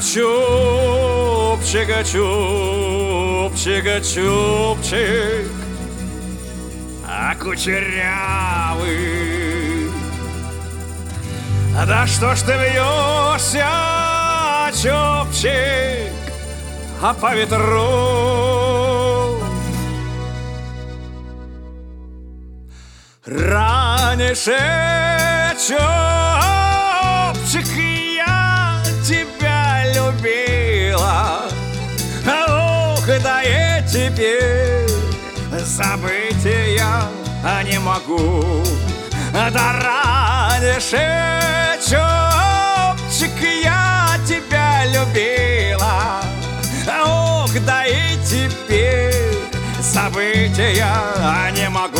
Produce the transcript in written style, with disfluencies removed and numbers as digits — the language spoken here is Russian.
чупчика, чупчика, чупчик, а кучерявый. Да что ж ты вьешься, чупчик, а по ветру? Раньше, чупчик, я тебя любила, ох, да и теперь забыть я не могу. Да раньше, чупчик, я тебя любила, ох, да и теперь забыть я не могу.